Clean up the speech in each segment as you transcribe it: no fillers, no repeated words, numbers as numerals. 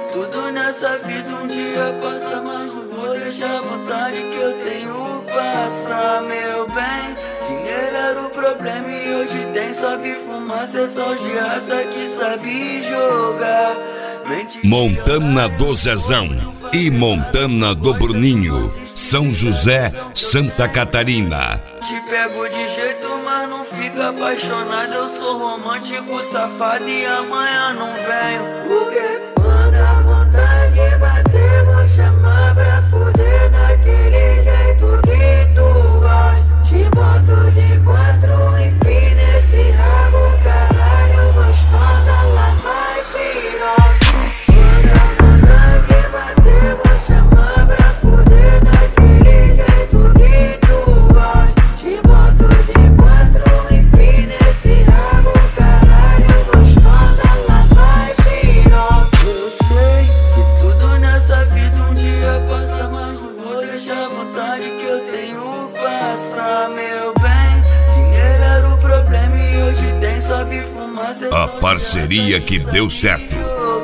tudo nessa vida um dia passa, mas não vou deixar a vontade que eu tenho passar, meu bem. Dinheiro era o problema e hoje tem sobe fumaça, é só de raça que sabe jogar. Montana do Zezão e Montana do Bruninho, São José, Santa Catarina. Te pego de jeito, mas não fica apaixonado. Eu sou romântico, safado e amanhã não venho. Porque quando a vontade bater, vou chamar pra fuder daquele jeito que tu gosta. Te boto de 4 e pina esse rabo, caralho, gostosa, lá vai piroca. Quando a vontade bater, vou chamar pra fuder daquele jeito que tu gosta. Te boto de 4 e pina esse rabo, caralho, gostosa, lá vai piroca. Eu sei que tudo nessa vida um dia passa, mas não vou deixar a vontade que eu tenho passar, meu bem. Dinheiro era o problema e hoje tem sobe fumaça. A parceria que deu certo.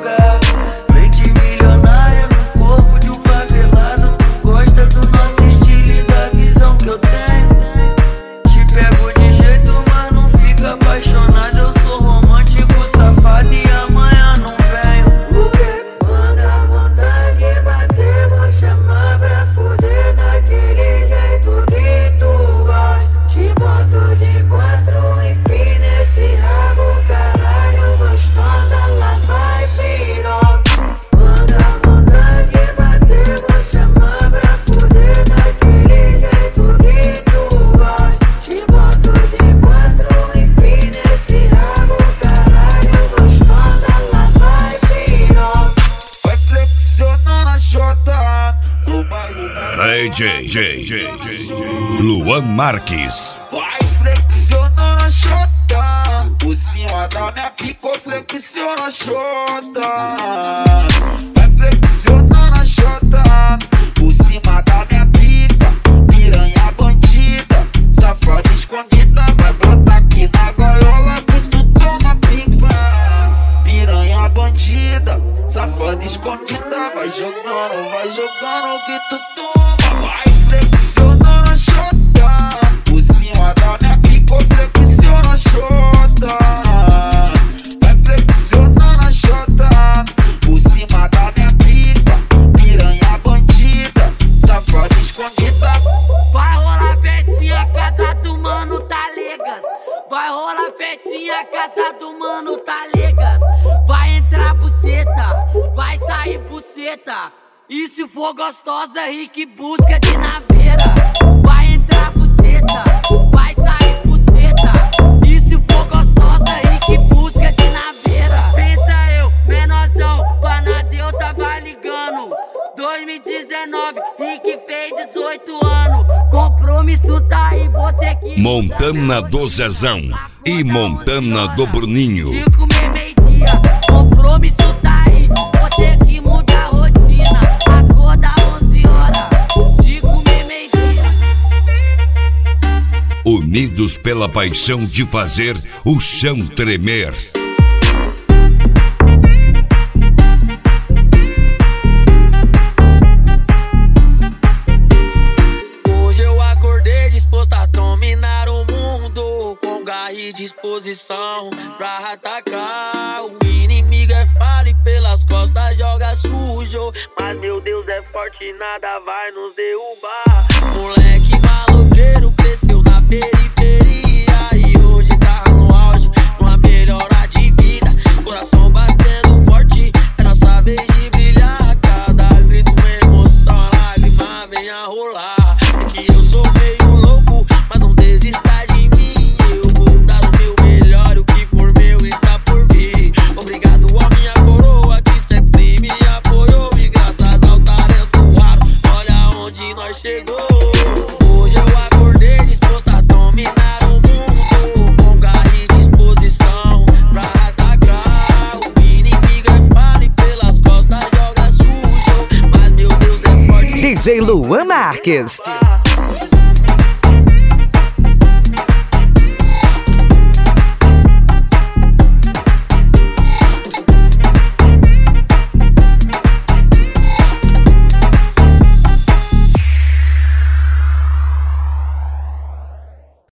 Mente milionária no corpo de um favelado. Gosta do nosso estilo e da visão que eu tenho. Te pego de jeito, mas não fica apaixonado. Eu sou romântico, safado e amanhã não venho. Porque quando a vontade bater, vou chamar pra fuder daquele jeito que tu gosta. Te boto de 4 e pina esse rabo, caralho, gostosa, lá vai piroca. Quando a vontade bater, vou chamar pra fuder daquele jeito que tu gosta. Te boto de 4 e pina esse rabo, caralho, gostosa, lá vai piroca. Vai flexionando na chota do baile da DJ Luan Marques. vai flexionando a chota. Por cima da minha pica, flexiona a chota. Vai flexionando a chota. Por cima da minha pica, piranha bandida, safada escondida. Vai botar aqui na gaiola que tu toma pica. Piranha bandida, safada escondida. Vai jogando que tu toma. Vai flexionando a chota. Por cima da minha pica, flexiona a chota. Vai flexionando a chota. Por cima da minha pica, piranha bandida, safada escondida. Vai rolar festinha, casa do mano Talegas. Vai rolar festinha, casa do mano Talegas. Vai entrar buceta, vai sair buceta. E se for gostosa, Rick busca de naveira. Vai entrar buceta, vai sair buceta. E se for gostosa, Rick busca de naveira. Pensa eu, menorzão, Panadeu tava ligando. 2019, Rick fez 18 anos. Compromisso tá aí, vou ter que... Montana do Zezão e Montana do Bruninho. 5 meio-dia, compromisso tá aí, vou ter que mudar a rotina. Acordar 11 horas, de comer meio-dia. Unidos pela paixão de fazer o chão tremer. Hoje eu acordei disposto a dominar o mundo, com garra e disposição pra atacar. O inimigo é falho e pelas costas joga sujo, mas meu Deus é forte e nada vai nos derrubar. Moleque maloqueiro cresceu na periferia e hoje tá no auge, numa melhora de vida. Coração batendo forte, é nossa vez de brilhar. Cada grito uma emoção, a lágrima vem a rolar. Sei que eu sou meio louco, mas não desista de mim. Eu vou dar o meu melhor, o que for meu está por vir. Obrigado a minha coroa que sempre me apoiou, e graças ao talento raro, olha onde nós chegou. Hoje eu acordei disposto a dominar o mundo, com garra e disposição pra atacar. O inimigo é falho e pelas costas joga sujo, mas meu Deus é forte. DJ Luan Marques.